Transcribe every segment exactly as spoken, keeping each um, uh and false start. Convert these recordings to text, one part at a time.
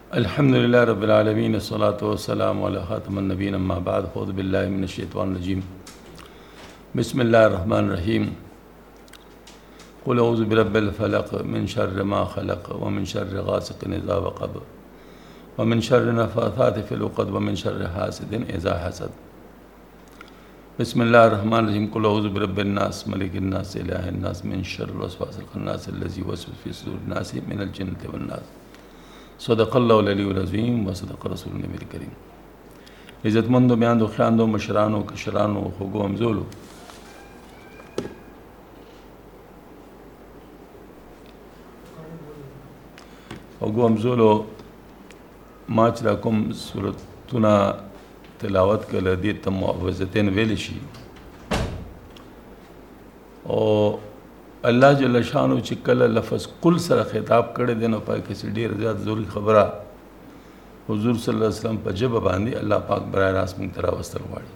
الحمد لله رب العالمين الصلاة والسلام على خاتم النبيين أما بعد أعوذ بالله من الشيطان الرجيم بسم الله الرحمن الرحيم قل أعوذ برب الفلق من شر ما خلق ومن شر غاسق إذا وقب ومن شر النفاثات في العقد ومن شر حاسد إذا حسد بسم الله الرحمن الرحيم قل أعوذ برب الناس ملك الناس إله الناس من شر الوسواس الخناس الذي يوسوس في صدور الناس من الجنة والناس صدق الله العلی العظیم و صدق رسول النبی الکریم. عزتمندو میاندو خیاندو مشرانو کشرانو خوږو همزولو خوږو همزولو ما چې دا کوم سورتونه تلاوت کړل دې ته معوذتین ویل شي او الله جل شانو چې کله لفظ قل سره خطاب کړی دی نو پای کې ډېر زیات ضروري خبره حضور صلی الله علیه وسلم په ژبه باندې الله پاک برای راست موږ ته راوستل غواړي.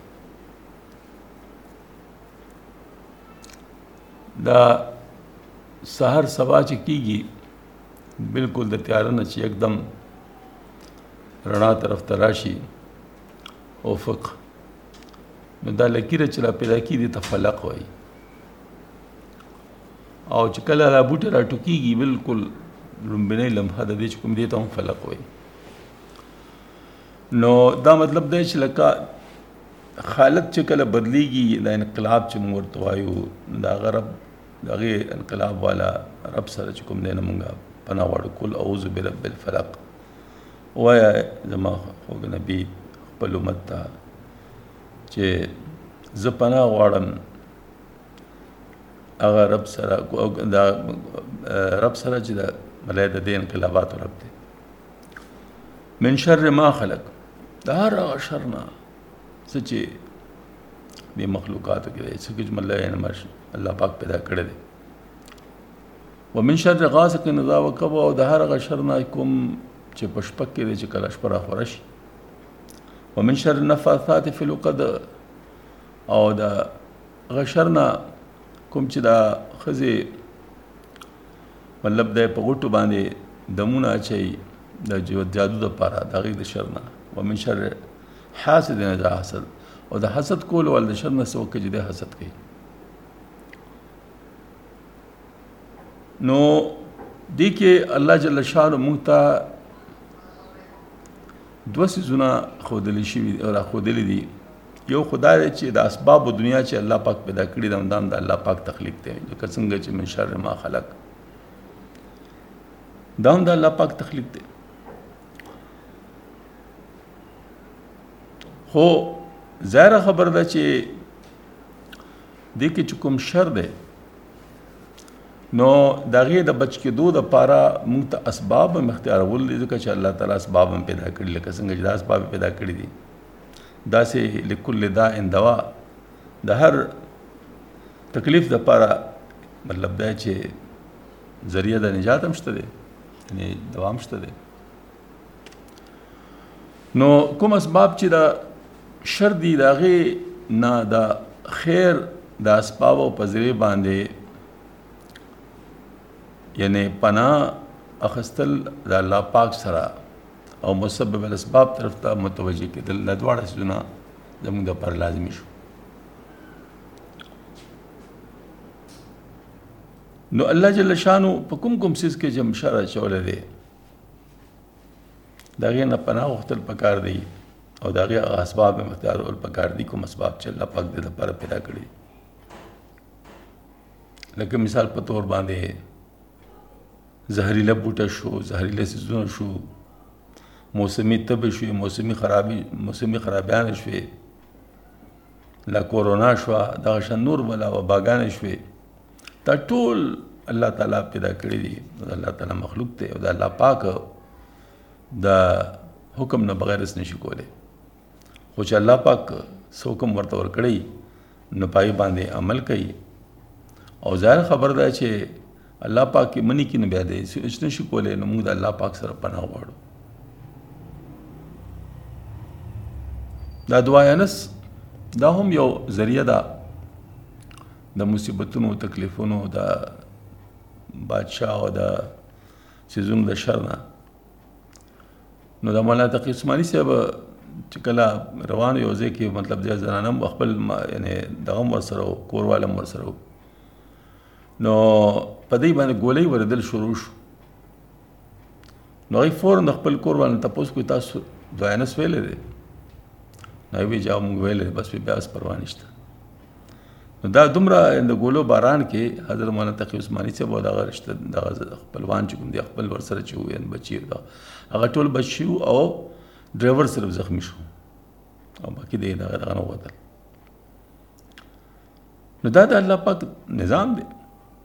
دا سحر سبا چې کېږي بالکل د تیاره نه چې یکدم رڼا طرف ته راشي افق نو دا لکیره چې را پیدا کېږي دې ته فلق وایي او چې کله را بوټه را ټوکېږي بالکل لومبنۍ لمحه د دې چې کوم دې ته هم فلق وایي. نو دا مطلب دی چې لکه حالت چې کله بدلیږي دا انقلاب چې موږ ورته وایو د هغه رب د هغې انقلاب والا رب سره چې کوم دی نه موږ پناه غواړو. قل اعوذ برب الفلق ووایه زما خوږ نبي خپل امت ته چې زه پناه غواړم هغه رب سره دا رب سره چې د ملای د دې انقلاباتو رب دی. من شر ما خلق د هر هغه شر نه څه چې دې مخلوقاتو کې دی څه چې ملای الله پاک پیدا کړی دی. ومن شر غاسق اذا وقب او د هر هغه شر نه کوم چې په شپه کې دی چې کله شپه راخوره شي. ومن شر النفاثات في العقد او د هغه شر نه کوم چې دا ښځې مطلب دی په غوټو باندې دمونه اچوي د جادو دپاره د هغې د شر نه. ومن شر حاسد اذا حسد او د حسد کولو ول د شر نه څه وکړي چې دی حسد کوي. نو دې کې الله جل شانه موږ ته دوه څیزونه ښودلي شوي او راښودلي دي. یو خدای دی چې د اسباب دنیا چې الله پاک پیدا کړي دا هم د الله پاک تخلیق دی لکه څنګه چې من شر ما خلق دا هم د الله پاک تخلیق دی. خو ظاهره خبر ده چې دې کې چې کوم شر دی نو د هغې د بچ کېدو دپاره موږ ته اسباب هم اختیارول دي ځکه چې الله تعالی اسباب هم پیدا کړي لکه څنګه چې دا اسباب پیدا کړي دي داسې لکل داء دوا د هر تکلیف دپاره مطلب دا چې ذریعه د نجات هم شته دی یعنې دوا هم شته دی. نو کوم اسباب چې د شر دي د هغې نه د خیر د اسبابو په ذریعې باندې یعنې پناه اخیستل د الله پاک سره او مسبب الاسباب طرف ته متوجه کېدل دا دواړه څیزونه زموږ دپاره لازمي شو. نو الله جل شانو په کوم کوم څیز کې چې شر اچولی دی د هغې نه پناه غوښتل پکار دی او د هغې هغه اسباب هم اختیارول پکار دي کوم اسباب چې الله پاک دې دپاره پیدا کړي. لکه مثال په طور باندې زهریله بوټه شو زهریله څیزونه شو موسمی تبې شوې موسمی خرابي موسمی خرابیانې شوې لا کورونا شوه دغه شان نور بلا وباګانې شوې دا ټول الله تعالی پیدا کړي دي د الله تعالی مخلوق دی او د الله پاک د حکم نه بغیر هېڅ نشي کولی. خو چې الله پاک څه حکم ورته ورکړی نو په هغې باندې عمل کوي او ظاهر خبر ده چې الله پاک یې مني کړي نو بیا دی هېڅ نشي کولی نو موږ د الله پاک سره پناه غواړو. دا دعاینس دا هم یو ذریعه ده د مصیبتونو تکلیفونو د بادشاه او د څیزونو د شر نه. نو د مولانا تقي عثماني صاحب چې کله روان یو ځای کې مطلب د زنانم خپل یعنی دغه ورسره کوروالم ورسره نو په دې باندې ګولۍ وردل شروع شو. نو هغوی فوراً د خپل کوروال نه تپوس کوي تاسو دویانس ویلی دی؟ نو هغوی وایي چې موږ ویلی دی بس بیا بس پروا نشته. نو دا دومره د ګولو باران کې حضرت مولانا تقي عثماني صاحب او دغه رشته دغه خپلوان چې کوم دی خپل ورسره چې وو یعنې بچي هغه ټول بچي وو او ډرایور صرف زخمی شو او باقي دی دغه دغه نه ووتل. نو دا د الله پاک نظام دی.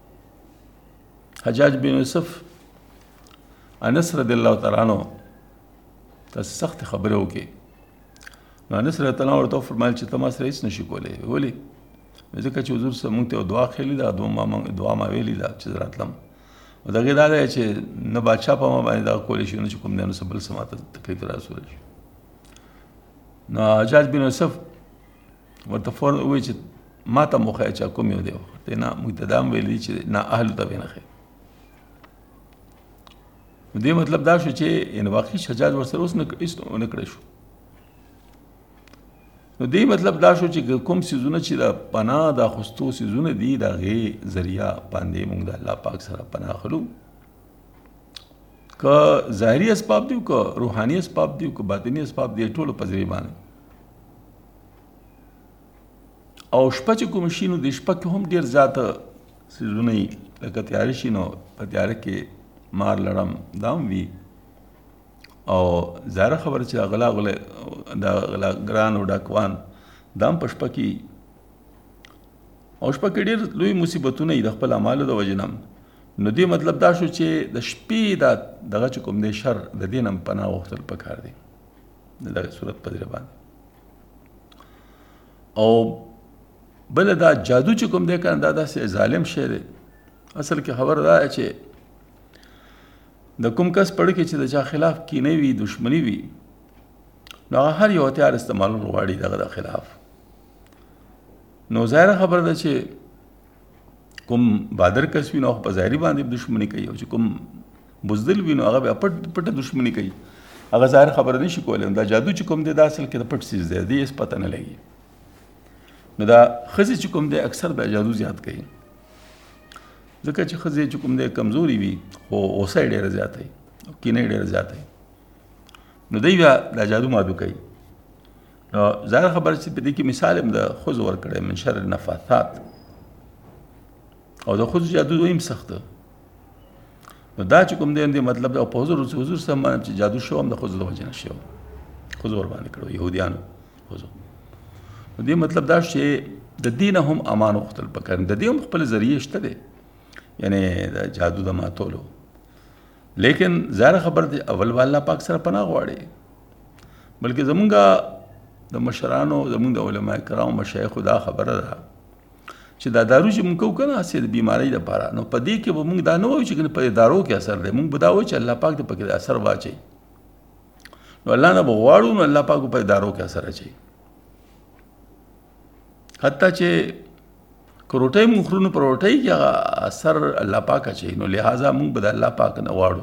حجاج بن یوسف انس رضی الله تعالی عنہ تاسو سخت خبره وکړي. نو انس رضی الله عنه ورته وفرمایل چې ته ما سره هېڅ نشي کولی. ولې؟ ځکه چې حضور صاحب موږ ته یو دعا ښیلې ده، دعا ما ویلې ده چې زه راتلم. او د هغې دا دی چې نه بادشاه په ما باندې دغه کولی شي، نه چې کوم دی نو څه بل څه ما ته تکلیف راسولی شي. نو حجاج بن یوسف ورته فوراً ووایي چې ما ته مو وښیه چې کوم یو دی. ورته نه موږ ته دا هم ویلي چې نه اهلو ته به یې نه ښیې. نو دې مطلب دا شو چې یعنې واقعي حجاج ورسره اوس هېڅ ونه کړی شو. نو دې مطلب دا شو چې کوم څیزونه چې د پناه د اخیستو څیزونه دي د هغې ذریعه باندې موږ د الله پاک سره پناه اخلو. که ظاهري اسباب دي که روحاني اسباب دي که باطني اسباب دي ټولو په ذریعه باندې. او شپه چې کوم شي نو د شپه کې هم ډېر زیاته څیزونه وي. لکه تیاره شي نو په تیاره کې مار لړم دا هم وي. او ظاهره خبره چې د غلا غله د غلاګران او ډاکوان دا هم په شپه کې او شپه کې ډېر لوی مصیبتونه وي د خپل اعمالو د وجې نه. نو دې مطلب دا شو چې د شپې دا دغه چې کوم دی شر د دې نه هم پناه غوښتل پکار دی د دغه صورت په ذریعه باندې. او بله دا جادو چې کوم دی که نه دا داسې ظالم شی دی. اصل کې خبر دا دی چې د کوم کس پړه کې چې د چا خلاف کینه وي دشمني وي نو هغه هر یو هتیار استعمالول غواړي دغه د خلاف. نو ظاهره خبره ده چې کوم بادر کس وي نو هغه په ظاهري باندې دشمني کوي، او چې کوم بزدل وي نو هغه بیا پټ پټه دشمني کوي. هغه ظاهره خبره نشي کولی. دا جادو چې کوم دی دا اصل کې د پټ څیز دی، دې هېڅ پته نه لګي. نو دا ښځې چې کوم دی اکثر بیا جادو زیات کوي، ځکه چې ښځې چې کوم دی کمزوري وي خو غوسه یې ډېره زیاته وي او کینه یې ډېره زیاته وي. نو دوی بیا دا جادو مادو کوي. نو ظاهره خبره چې په دې کې مثال هم د ښځو ورکړی من شر النفاثات. او د ښځو جادو دویم سخت ده. نو دا چې کوم دی مطلب دا په حضور حضور صاحب باندې چې جادو شو هم د ښځو د وجې نه شو، ښځو ورباندې کړو یهودیانو ښځو. نو دې مطلب دا چې د دې نه هم امان غوښتل پکار. د دې هم خپل ذریعې شته دی یعنی د جادو د ماتولو. لیکن ظاهره خبر دی اول به الله پاک سره پناه غواړي. بلکې زمونږ د مشرانو زمونږ د علماء کرامو مشایخو دا خبره ده چې دا دارو چې مونږ کوو که نه هسې د بیمارۍ دپاره، نو په دې کې به مونږ دا نه وایو چې په دارو کې اثر دی. مونږ به دا وایو چې الله پاک دې پکې اثر واچوي. نو الله نه به غواړو نو الله پاک به په دارو کې اثر اچوي. حتی چې که روټۍ مونږ خورو نو په روټۍ کې هغه اثر الله پاک اچوي. نو لہٰذا مونږ به د الله پاک نه غواړو.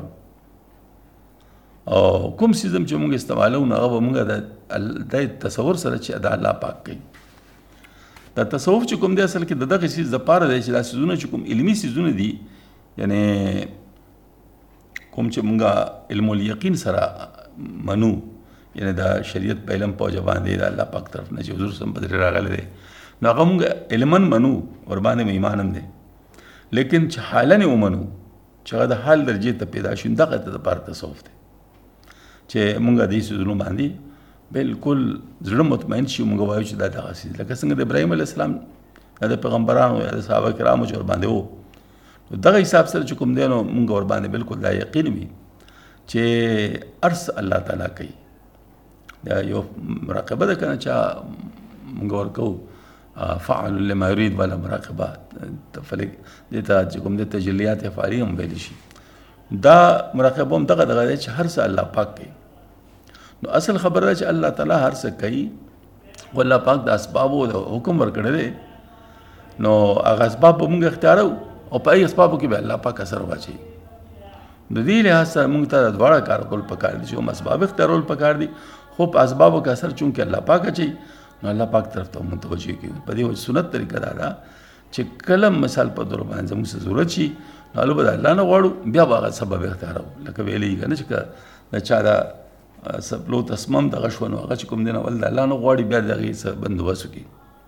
او کوم څیز هم چې مونږ استعمالوو نو هغه به مونږ د تصور سره چې د الله پاک کوي. دا تصوف چې کوم دی اصل کې د دغه څیز دپاره دی چې دا څیزونه چې کوم علمي څیزونه دي یعنې کوم چې مونږ علم الیقین سره منو یعنې د شریعت په علم په وجه باندې د الله پاک طرف نه چې حضور صلی الله علیه وسلم په راغلی دی نو هغه مونږ علما منو ورباندې مې ایمان هم دی. لیکن چې حالا نه ومنو چې هغه د حال درجې ته پیدا شو دغه ته دپاره تصوف دی چې مونږ دې څیزونو باندې بالکل زړه مطمئن شي. مونږ وایو چې دا دغه څیز لکه څنګه د ابراهیم علیه السلام یا د پیغمبرانو یا د صحابه کرامو چې ورباندې وو نو دغه حساب سره چې کوم دی نو مونږ ورباندې بالکل دا یقین وي چې هر څه الله تعالی کوي. دا یو مراقبه ده که نه چا مونږ ورکوو فعل لما یرید والا مراقبه فلک دې ته چې کوم دی تجلیات افعالي هم ویلی شي. دا مراقبه هم دغه دغه دی چې هر څه الله پاک کوي. نو اصل خبره ده چې الله تعالی هر څه کوي او الله پاک د اسبابو د حکم ورکړی دی. نو هغه اسباب به مونږ اختیارو او په هغې اسبابو کې به الله پاک اثر واچوي. د دې لحاظ سره موږ ته دواړه کار کول پکار دي چې هم اسباب اختیارول پکار دي خو په اسبابو کې اثر چونکې الله پاک اچي نو الله پاک طرف ته متوجه کیږي په دې وجه سنت طریقه دا ده چې کله مثال په دور باندې زموږ ضرورت شي نو الله به الله نه غواړو بیا به هغه سبب اختیارو لکه ویلې کنه چې د چا دا سپلو تسمم دغه شو نو هغه چې کوم دی نه ول الله نه غواړي بیا دغه څه بندوبست وکړي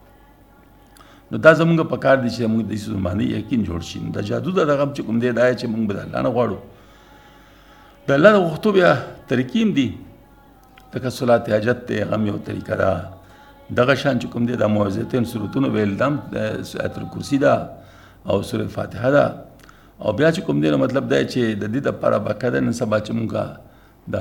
نو دا زموږ په کار دي چې موږ د دې باندې یقین جوړ شي د جادو د دغه چې کوم دی دا چې موږ به الله نه غواړو د الله د وختو بیا طریقې دي لکه صلات حاجت ته غم یو طریقه ده دغه شان چې کوم دی د موعظتین سورتونو ویل دم آیت الکرسی ده او سوره فاتحه ده او بیا چې کوم دی مطلب دا چې د دې لپاره باقاعده نن سبا چې موږ د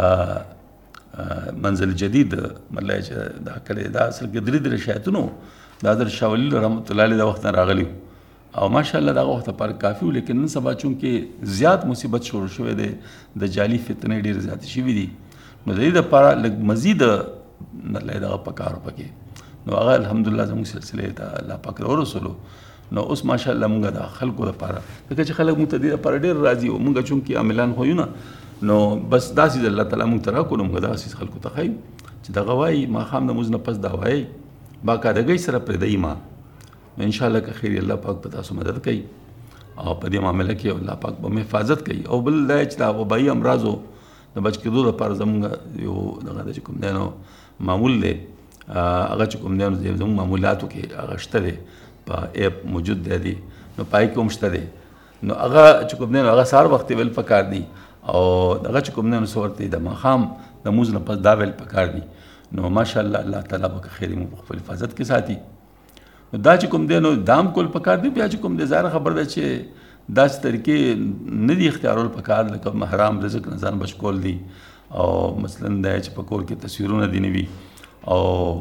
منزل جدید مطلب چې دا کله دا اصل کې درې درې شایتونو دا در شاولی رحمت الله علیه د وخت راغلی او ماشاءالله دا وخت پر کافی لیکن نن سبا چونکې زیات مصیبت شروع شوه دی د جعلی فتنې ډېر زیات شوي دي نو د دې لپاره لږ مزید مطلب دغه پکار پکې نو هغه الحمدلله زموږ سلسله ته الله پاک ورسولو نو اوس ماشاءالله موږ د خلکو لپاره دغه چې خلک موږ ته دې لپاره ډېر راضي او موږ چونکې عاملان خو یو نه نو بس داسې الله تعالی موږ ته راکړو موږ داسې خلکو ته ښیو چې دغه وایي ماښام د مونځ نه پس دا وایي باقاعدګۍ سره پرېږدئ ما نو انشاءالله که خیر الله پاک په تاسو مدد کوي او په دې معامله کې الله پاک به محفاظت کوي او بل دا چې دا وبایي امراضو د بچ کېدو لپاره زموږ یو دغه چې کوم دی نو معمول دی هغه چې کوم دی نو زموږ معمولاتو کې هغه شته دی په ایپ موجود دی دی نو پای کې هم شته دی نو هغه چې کوم دی نو هغه سهار وختې ویل پکار دي او دغه چې کوم دی نو څه ورته د ماښام د مونځ نه پس دا ویل پکار دي نو ماشاءالله الله تعالی به خیر مو په خپل حفاظت کې ساتي نو دا چې کوم دی نو دام کول پکار دی بیا چې کوم دی ظاهر خبر ده چې داسې طریقې نه دي اختیارول پکار لکه حرام رزق نه ځان بچ کول دي او مثلا دا چې په کور کې تصویرونه دي نه وي او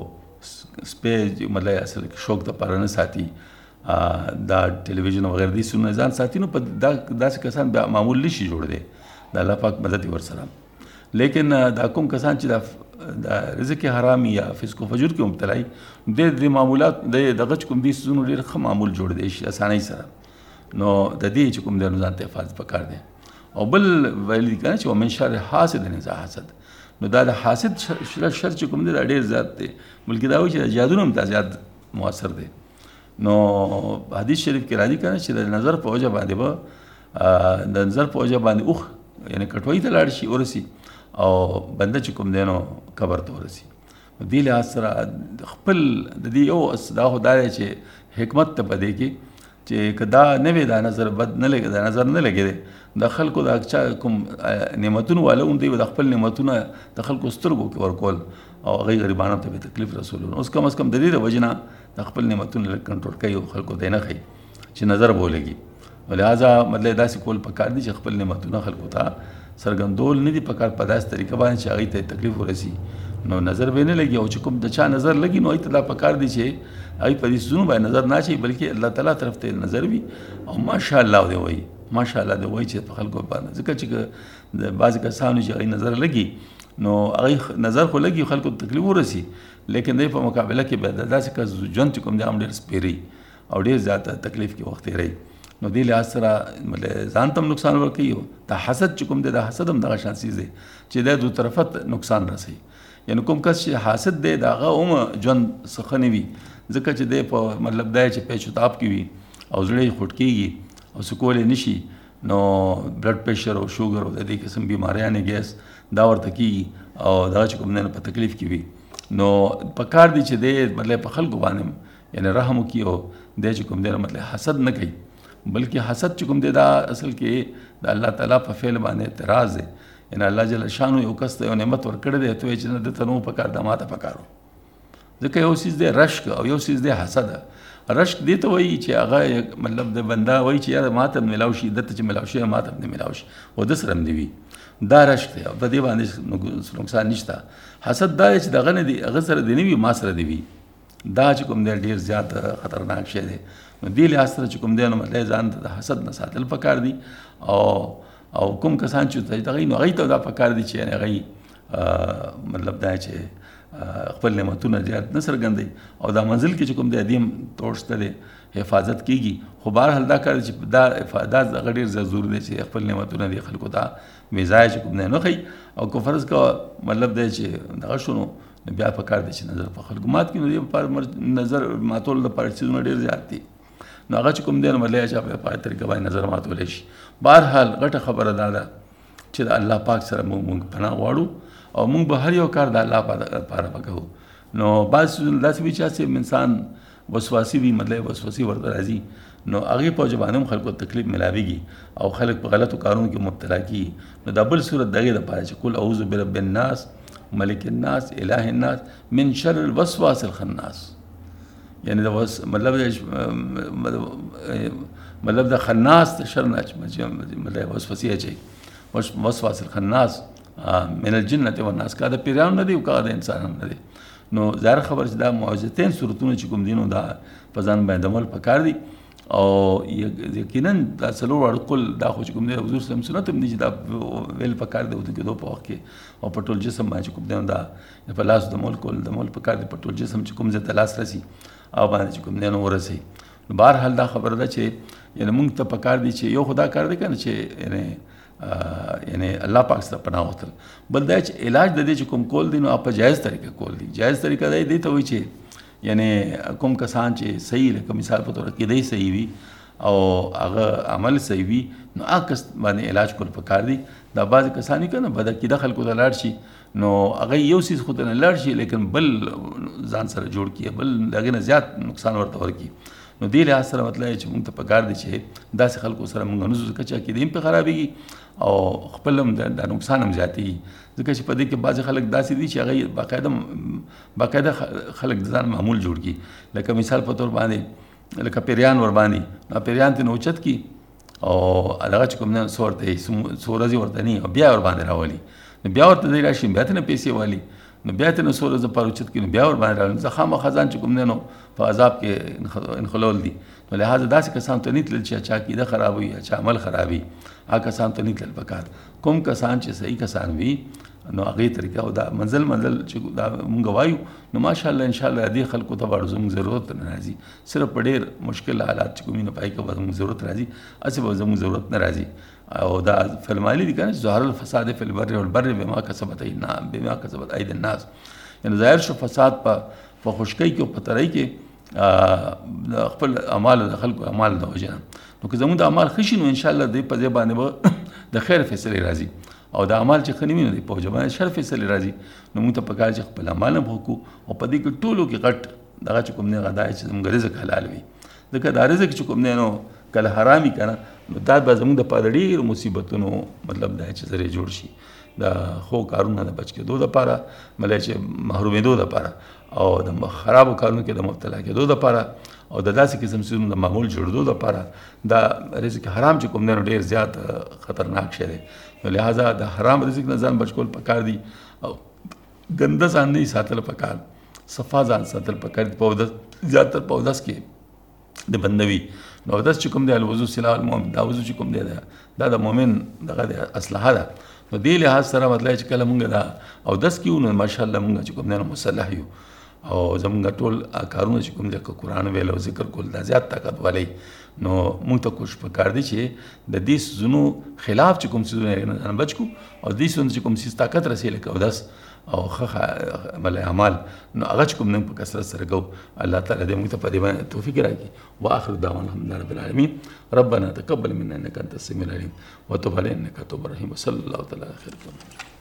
سپی مطلب اصل کې شوق دپاره نه ساتي دا ټلویزیون وغیره دي سونه ځان ساتي نو په داسې کسان بیا معمول نشي جوړ دی د الله پاک مدد ورسره لیکن دا کوم کسان چې د رزق حرامي یا فسق و فجور کې مبتلا دي د دې معمولات د دغه کوم دي سونه ډېر ښه معمول جوړ دی شي اسانۍ سره نو د دې چې کوم دی نو ځان ته حفاظت پکار دی او بل ویل دي کنه چې ومن شر حاسد اذا حسد نو دا د حاسد شر چې کوم دی دا ډېر زیات دی بلکې دا وایي چې د جادو نه هم دا زیات مؤثر دی نو حدیث شریف کې راځي کنه چې د نظر په وجه باندې به د نظر په وجه باندې اوخ یعنی کټوۍ ته لاړ شي ورسي او بنده چې کوم دی نو قبر ته ورسي دې لحاظ سره خپل د دې یو دا خو دا دی چې حکمت ته په دې کې چې که دا نه وي دا نظر بد نه لګي دا نظر نه لګي دی د خلکو د چا کوم نعمتونو والا هم دی د خپل نعمتونه د خلکو سترګو کې ورکول او هغوی غریبانو ته به تکلیف رسولون اوس کم از کم د دې د وجې نه د خپل نعمتونه لږ کنټرول کوي او خلکو ته یې نه ښیي چې نظر به ولګي لہذا مطلب داسې کول پکار دي چې خپل نعمتونه خلکو ته څرګندول نه دي پکار په داسې طریقه باندې چې هغوی ته تکلیف ورسي نو نظر به نه لګي او چې کوم د چا نظر لګي نو هغوی ته دا پکار دي چې هغوی په دې څیزونو باندې نظر نه اچوي بلکې الله تعالی طرف ته نظر وي او ماشاءالله دې وایي ماشاءالله دې وایي چې په خلکو باندې ځکه چې د بعضې کسانو چې هغوی نظر لګي نو هغوی نظر خو لګي خلکو ته تکلیف ورسي لیکن دوی په مقابله کې به داسې کس ژوند چې کوم دی هم ډېر سپېري او ډېر زیاته تکلیف کې وخت تېروي نو دې لحاظ سره ځان ته هم نقصان ورکوي او دا حسد چې کوم دی دا حسد هم دغه شان څیز دی چې دی دو طرفت نقصان رسوي یعنی کوم کس چې حاسد دی د هغه هم ژوند څه ښه نه وي ځکه چې دی په مطلب دا چې پیچ و تاب کې وي او زړه یې خوټ کېږي او څه کولی نه شي نو بلډ پریشر او شوګر او د دې قسم بیماریانې ګیس دا ورته کېږي او دا چې کوم دی په تکلیف کې وي نو پکار دی چې دی مطلب په خلکو باندې یعنی رحم وکړي او دی چې کوم دی مطلب حسد نه کوي بلکې حسد چې کوم دی دا اصل کې د الله تعالی په فعل باندې اعتراض دی یعنی الله جل شانو یو کس ته یو نعمت ورکړی دی ته وایې چې نه دته نو پکار دا ماته پکار و ځکه یو څیز دی رشک او یو څیز دی حسد رشک دې ته وایي چې هغه مطلب د بنده وایي چې یاره ماته هم میلاو شي دته چې میلاو شي ماته هم نه میلاو شي او ده سره هم دې وي دا رشک دی او په دې باندې نقصان نشته حسد دا دی چې دغه نه دی هغه سره دې نه وي ما سره دې وي دا چې کوم دی ډېر زیات خطرناک شی دی نو دې لحاظ سره چې کوم دی نو مطلب ځان ته د حسد نه ساتل پکار دي او او کوم کسان چې دغه نو هغوی ته دا پکار دي چې هغوی مطلب دا چې خپل نعمتونه زیات نه څرګندوي او دا منزل کې چې کوم دی دیم توړ شته دی حفاظت کیږي خو بهرحال دا کار چې دا دا دغه ډېر ضرور دی چې خپل نعمتونه دی خلکو ته بې ځایه چې کوم دی نه ښیي او که فرض کوه مطلب دی چې دغه شو نو بیا پکار دی چې نظر په خلکو مات کړي نو دې لپاره نظر ماتول لپاره څیزونه ډېر زیات دي نو هغه چې کوم دی نو مطلب چې په پای طریقه باندې نظر ماتولی شي بهرحال غټه خبره دا ده چې د الله پاک سره موږ پناه غواړو او موږ به هر یو کار د الله لپاره وکړو نو بعض داسې وي چې انسان وسواسي وي مطلب وسوسې ورته راځي نو هغې په وجه باندې هم خلکو تکلیف میلاویږي او خلک په غلطو کارونو کې مبتلا کېږي نو دا بل صورت دغې دپاره چې قل اعوذ برب الناس ملک الناس اله الناس من شر الوسواس الخناس یعنی د مطلب مطلب د خناس د شر نه مطلب وسوسې اچوي وسواس الخناس من الجنة والناس کا د پیرانو نه دی او کا د انسانانو نه دی نو ظاهر خبر چې دا معوذتین صورتونه چې کوم دي نو دا په ځان باندې عمل پکار دي او یقینا دا څلور واړه قل دا خو چې کوم دی حضور صلی الله علیه وسلم سنت هم دي چې دا ویل پکار دی ودې کېدو په وخت کې او په ټول جسم باندې چې کوم دی دا په لاس د مول کول د مول پکار دی په ټول جسم چې کوم ځای ته لاس رسي او باندې چې کوم دی نو ورسي نو بهرحال دا خبره ده چې یعنې موږ ته پکار دي چې یو خدا کار دی که نه چې یعنې یعنی الله پاک سره پناه وتل بل دا چې علاج د دې چې کوم کول دي نو په جایز طریقه کول دي جایز طریقه دا دی ته وایي چې یعنی کوم کسان چې صحیح لکه مثال په توګه عقیده صحیح وي او هغه عمل صحیح وي نو هغه کس باندې علاج کول پکار دي دا بعضې کسان وي که نه بد عقیده خلکو ته لاړ شي نو هغه یو څیز خو ته نه لاړ شي لیکن بل ځان سره جوړ کړي بل د هغې نه زیات نقصان ورته ورکړي نو دې لحاظ سره مطلب چې موږ ته پکار دی چې داسې خلکو سره موږ نه ځو ځکه چې عقیده هم پرې خرابېږي او خپل هم دا نقصان هم زیاتېږي ځکه چې په دې کې بعضې خلک داسې دي چې هغه باقاعده باقاعده خلک د ځان معمول جوړ کړي لکه مثال په طور باندې لکه پیریان ور باندې نو پیریان ته نه اوچت کړي او هغه چې کوم نه څو ورته څو ورځې ورته نه او بیا ور باندې راولي نو بیا ورته دی راشي بیا ته نه پیسې والي نو بیا ته نو څو ورځې دپاره اوچت کړي نو بیا ور باندې راولي زه خامخا ځان چې کوم دی نو په عذاب کې انخلول دي نو لہٰذا داسې کسان ته نه تلل چې چا عقیده خرابوي یا چا عمل خرابوي هغه کسان ته نه تلل پکار کوم کسان چې صحیح کسان وي نو هغې طریقه او دا منزل منزل چې دا مونږ وایو نو ماشاءالله انشاءالله دې خلکو ته به زموږ ضرورت نه راځي صرف په ډېر مشکل حالات چې کوم نه پای کې به زموږ ضرورت راځي هسې به زموږ ضرورت نه راځي او دا فلمالي دي که نه ظهر الفساد فی البر والبر بما کسبت بما کسبت ایدی الناس یعنې ظاهر شو فساد په خشکۍ کې او په ترۍ کې خپل اعمال د خلکو اعمال د وجې نه نو که زموږ د اعمال ښه شي نو انشاءالله دې په ځای باندې به د خیر فیصلې راځي او د اعمال چې ښه نه وي نو دې په وجه باندې شر فیصلې راځي نو موږ ته پکار چې خپل اعمال هم وکړو او په دې کې ټولو کې غټ دغه چې کوم دی هغه دا چې زموږ رزق حلال وي ځکه دا رزق چې کوم دی نو کله حرام وي که نه نو دا به زموږ دپاره ډېر مصیبتونو مطلب دا چې ذریعه جوړ شي د ښو کارونه د بچ کېدو دپاره مطلب چې محرومېدو دپاره او د خرابو کارونو کې د مبتلا کېدو دپاره او د داسې قسم څیزونو د معمول جوړېدو دپاره دا رزق حرام چې کوم دی نو ډېر زیات خطرناک شی دی نو لہٰذا د حرام رزق نه ځان بچ کول پکار دي او ګنده ځان نه ساتل پکار صفا ځان ساتل پکار دي په اودس زیاتر په اودس کې د بندوي نو اودس چې کوم دی الوضو سلاح المؤمن دا وضو چې کوم دی دا د مؤمن دغه د اسلحه ده نو دې لحاظ سره مطلب چې کله مونږ دا اودس کیو نو ماشاءالله مونږ چې کوم دی نو مسلح یو او زمونږ ټول کارونه چې کوم دی که قرآن ویل او ذکر کول دا زیات طاقت والی نو مونږ ته کوشش پکار دی چې د دې څیزونو خلاف چې کوم څیزونه نه ځان بچ کړو او دې څیزونو چې کوم څیز طاقت رسي لکه اودس او ښه عمل اعمال نو هغه چې کوم موږ په کثرت سره کوو الله تعالی دې موږ ته په دې باندې توفیق راکړي واخر دعوانا الحمدلله رب العالمین ربنا تقبل منا انك انت السميع العليم وتب علينا انك التواب الرحيم وصلى الله تعالى على خير